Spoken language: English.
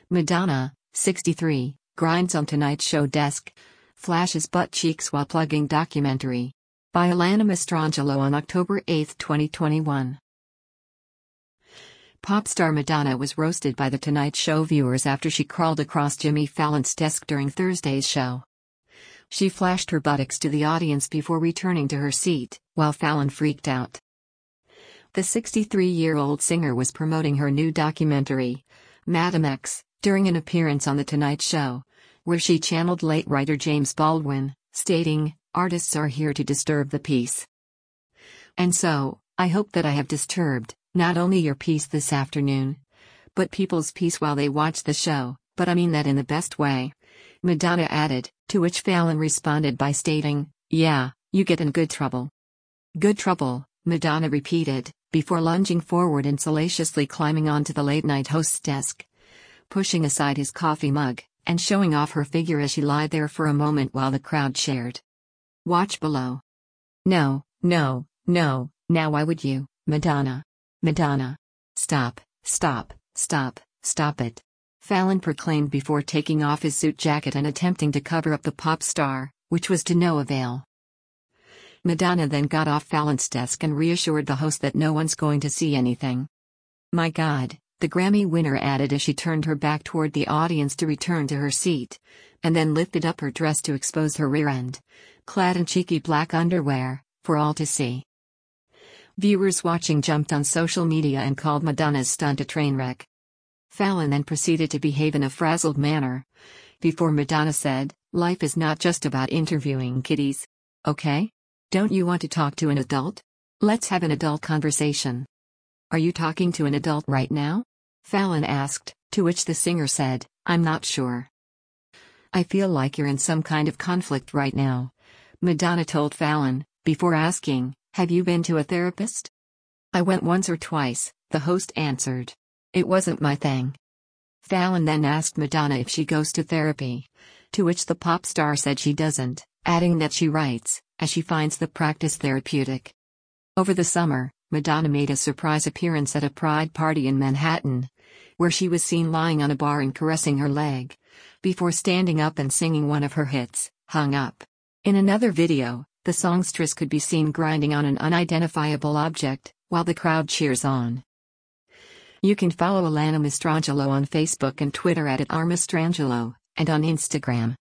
Madonna, 63, grinds on Tonight Show desk, flashes butt cheeks while plugging documentary. By Alana Mastrangelo on October 8, 2021. Pop star Madonna was roasted by The Tonight Show viewers after she crawled across Jimmy Fallon's desk during Thursday's show. She flashed her buttocks to the audience before returning to her seat, while Fallon freaked out. The 63-year-old singer was promoting her new documentary, Madam X, during an appearance on The Tonight Show, where she channeled late writer James Baldwin, stating, "Artists are here to disturb the peace. And so, I hope that I have disturbed, not only your peace this afternoon, but people's peace while they watch the show, but I mean that in the best way," Madonna added, to which Fallon responded by stating, "Yeah, you get in good trouble." "Good trouble," Madonna repeated, before lunging forward and salaciously climbing onto the late-night host's desk, pushing aside his coffee mug, and showing off her figure as she lied there for a moment while the crowd cheered. Watch below. No, no, no, now why would you, Madonna? Madonna. Stop, stop, stop, stop it," Fallon proclaimed before taking off his suit jacket and attempting to cover up the pop star, which was to no avail. Madonna then got off Fallon's desk and reassured the host that no one's going to see anything. "My God," the Grammy winner added as she turned her back toward the audience to return to her seat, and then lifted up her dress to expose her rear end, clad in cheeky black underwear, for all to see. Viewers watching jumped on social media and called Madonna's stunt a train wreck. Fallon then proceeded to behave in a frazzled manner, before Madonna said, "Life is not just about interviewing kiddies. Okay? Don't you want to talk to an adult? Let's have an adult conversation." "Are you talking to an adult right now?" Fallon asked, to which the singer said, "I'm not sure. I feel like you're in some kind of conflict right now," Madonna told Fallon, before asking, "Have you been to a therapist?" "I went once or twice," the host answered. "It wasn't my thing." Fallon then asked Madonna if she goes to therapy, to which the pop star said she doesn't, adding that she writes, as she finds the practice therapeutic. Over the summer, Madonna made a surprise appearance at a Pride party in Manhattan, where she was seen lying on a bar and caressing her leg, before standing up and singing one of her hits, Hung Up. In another video, the songstress could be seen grinding on an unidentifiable object, while the crowd cheers on. You can follow Alana Mastrangelo on Facebook and Twitter @Armastrangelo, and on Instagram